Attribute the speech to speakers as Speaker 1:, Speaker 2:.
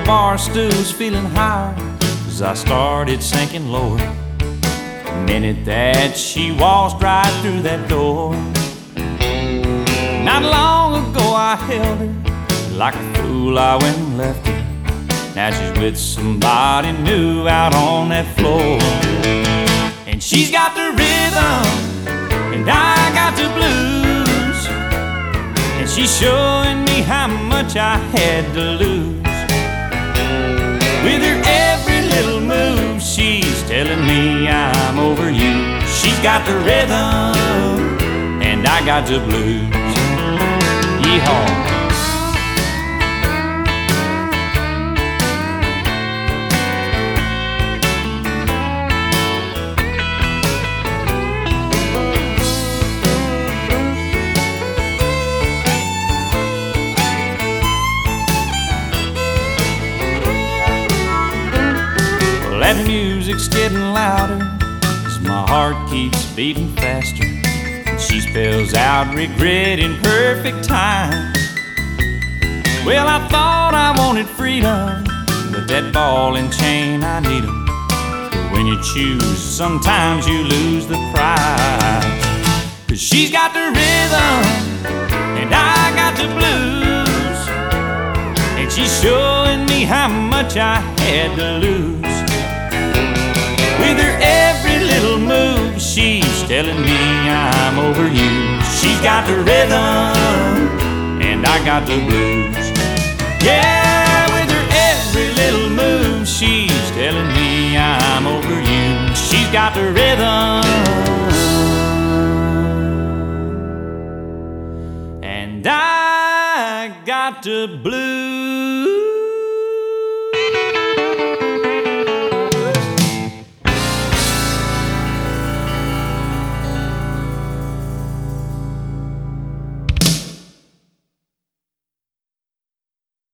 Speaker 1: bar stools feeling high as I started sinking lower. The minute that she waltzed right through that door. Not long ago I held her, like a fool I went and left her. Now she's with somebody new out on that floor. And she's got the rhythm, and I got the blues. And she's showing me how much I had to lose. With her every little move, she's telling me I'm over you. She's got the rhythm, and I got the blues. Yeehaw. That music's getting louder as my heart keeps beating faster, and she spells out regret in perfect time. Well, I thought I wanted freedom, but that ball and chain, I need 'em. But when you choose, sometimes you lose the prize. 'Cause she's got the rhythm, and I got the blues. And she's showing me how much I had to lose. With her every little move, she's telling me I'm over you. She's got the rhythm, and I got the blues. Yeah, with her every little move, she's telling me I'm over you. She's got the rhythm, and I got the blues.